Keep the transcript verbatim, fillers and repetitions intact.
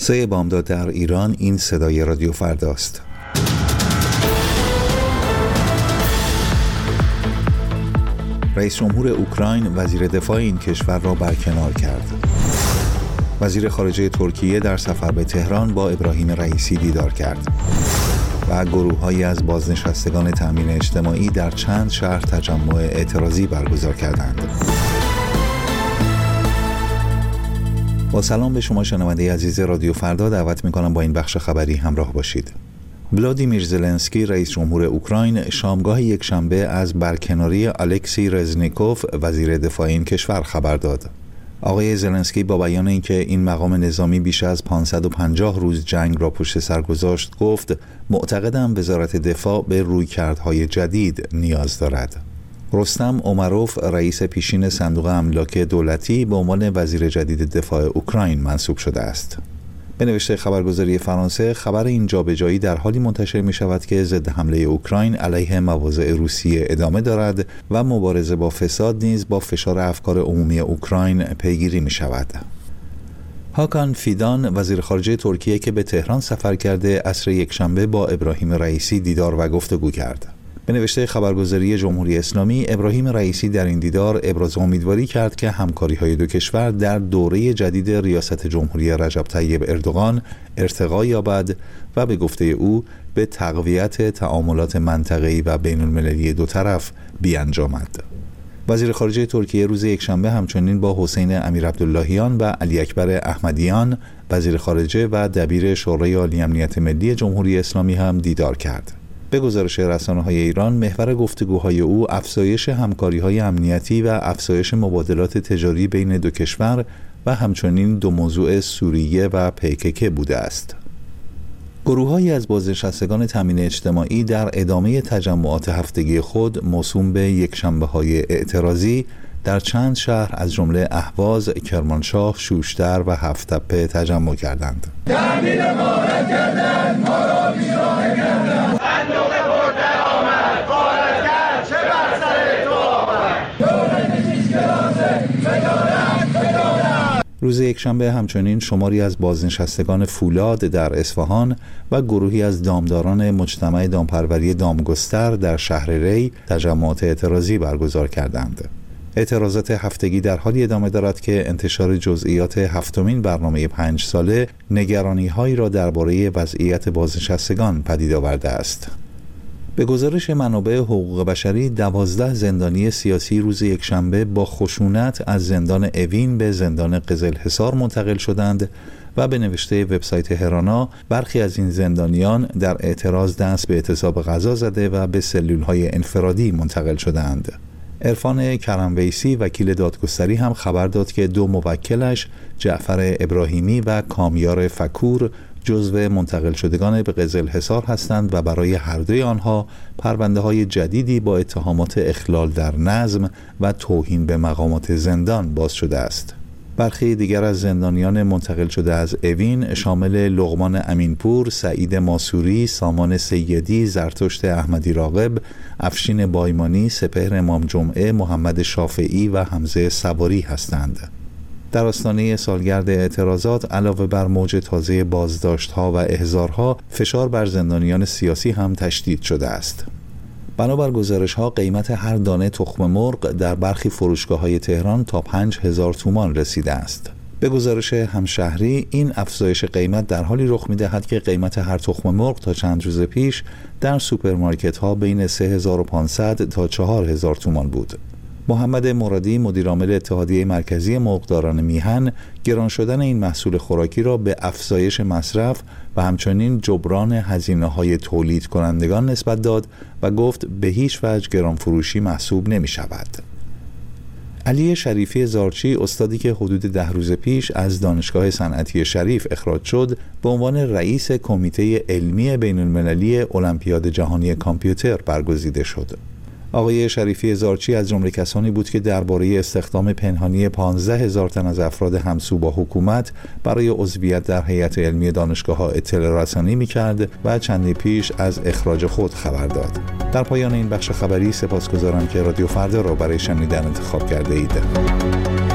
سه بامداد در ایران. این صدای رادیو فرداست. رئیس جمهور اوکراین وزیر دفاع این کشور را برکنار کرد. وزیر خارجه ترکیه در سفر به تهران با ابراهیم رئیسی دیدار کرد. و گروه‌هایی از بازنشستگان تأمین اجتماعی در چند شهر تجمع اعتراضی برگزار کردند. با سلام به شما شنونده عزیز رادیو فردا، دعوت می‌کنم با این بخش خبری همراه باشید. ولادیمیر زلنسکی رئیس جمهور اوکراین شامگاه یکشنبه از برکناری الکسی رزنیکوف وزیر دفاع این کشور خبر داد. آقای زلنسکی با بیان اینکه این مقام نظامی بیش از پانصد و پنجاه روز جنگ را پشت سر گذاشت، گفت معتقدم وزارت دفاع به رویکردهای جدید نیاز دارد. رستم اومروف رئیس پیشین صندوق املاک دولتی به عنوان وزیر جدید دفاع اوکراین منصوب شده است. به نوشته خبرگزاری فرانسه، خبر این جابجایی در حالی منتشر می شود که ضد حمله اوکراین علیه مواضع روسیه ادامه دارد و مبارزه با فساد نیز با فشار افکار عمومی اوکراین پیگیری می شود. هاکان فیدان وزیر خارجه ترکیه که به تهران سفر کرده، عصر یکشنبه با ابراهیم رئیسی دیدار و گفتگو کرد. به نوشته خبرگزاری جمهوری اسلامی، ابراهیم رئیسی در این دیدار ابراز امیدواری کرد که همکاری‌های دو کشور در دوره جدید ریاست جمهوری رجب طیب اردوغان ارتقا یابد و به گفته او به تقویت تعاملات منطقه‌ای و بین‌المللی دو طرف بیانجامد. وزیر خارجه ترکیه روز یکشنبه همچنین با حسین امیرعبداللهیان و علی اکبر احمدیان وزیر خارجه و دبیر شورای عالی امنیت ملی جمهوری اسلامی هم دیدار کرد. به گزارش رسانه‌های ایران، محور گفتگوهای او افزایش همکاری‌های امنیتی و افزایش مبادلات تجاری بین دو کشور و همچنین دو موضوع سوریه و پیکک بوده است. گروه‌هایی از بازنشستگان تامین اجتماعی در ادامه تجمعات هفتگی خود موسوم به یکشنبه‌های اعتراضی در چند شهر از جمله اهواز، کرمانشاه، شوشتر و هفت‌تپه تجمع کردند. تامین ما را کردند، ما را بیراه کردند. صندوق برده آمد، خارج کرد، چه بر سر تو آمد. دولت چیز کلاسه، بدارد، بدارد. روز یکشنبه همچنین شماری از بازنشستگان فولاد در اصفهان و گروهی از دامداران مجتمع دامپروری دامگستر در شهر ری تجمعات اعتراضی برگزار کردند. اعتراضات هفتگی در حالی ادامه دارد که انتشار جزئیات هفتمین برنامه پنج ساله نگرانی‌هایی را درباره وضعیت بازنشستگان پدید آورده است. به گزارش منابع حقوق بشری، دوازده زندانی سیاسی روز یکشنبه با خشونت از زندان اوین به زندان قزلحصار منتقل شدند و به نوشته وبسایت هرانا، برخی از این زندانیان در اعتراض دست به اعتصاب غذا زده و به سلول‌های انفرادی منتقل شدند. عرفان کرمویسی وکیل دادگستری هم خبر داد که دو موکلش، جعفر ابراهیمی و کامیار فکور، جزو منتقل شدگان به قزلحصار هستند و برای هر دوی آنها پرونده‌های جدیدی با اتهامات اخلال در نظم و توهین به مقامات زندان باز شده است. برخی دیگر از زندانیان منتقل شده از اوین شامل لقمان امینپور، سعید ماسوری، سامان سیدی، زرتشت احمدی راغب، افشین بایمانی، سپهر امام جمعه، محمد شافعی و حمزه سواری هستند. در آستانه سالگرد اعتراضات علاوه بر موج تازه بازداشت‌ها و احضارها، فشار بر زندانیان سیاسی هم تشدید شده است. بنابر گزارش‌ها قیمت هر دانه تخم مرغ در برخی فروشگاه‌های تهران تا پنج هزار تومان رسیده است. به گزارش همشهری، این افزایش قیمت در حالی رخ می‌دهد که قیمت هر تخم مرغ تا چند روز پیش در سوپرمارکت‌ها بین سه هزار و پانصد تا چهار هزار تومان بود. محمد مرادی مدیرعامل اتحادیه مرکزی مرغداران میهن گران شدن این محصول خوراکی را به افزایش مصرف و همچنین جبران هزینه‌های تولید کنندگان نسبت داد و گفت به هیچ وجه گران فروشی محسوب نمی شود. علی شریفی زارچی، استادی که حدود ده روز پیش از دانشگاه صنعتی شریف اخراج شد، به عنوان رئیس کمیته علمی بین المللی المپیاد جهانی کامپیوتر برگزیده شد. آقای شریفی زارچی از جمله کسانی بود که درباره استخدام پنهانی پانزده هزار تن از افراد همسو با حکومت برای عضویت در هیئت علمی دانشگاه‌ها اطلاع رسانی می‌کرد و چندی پیش از اخراج خود خبر داد. در پایان این بخش خبری سپاسگزارم که رادیو فردا را برای شنیدن انتخاب کرده اید.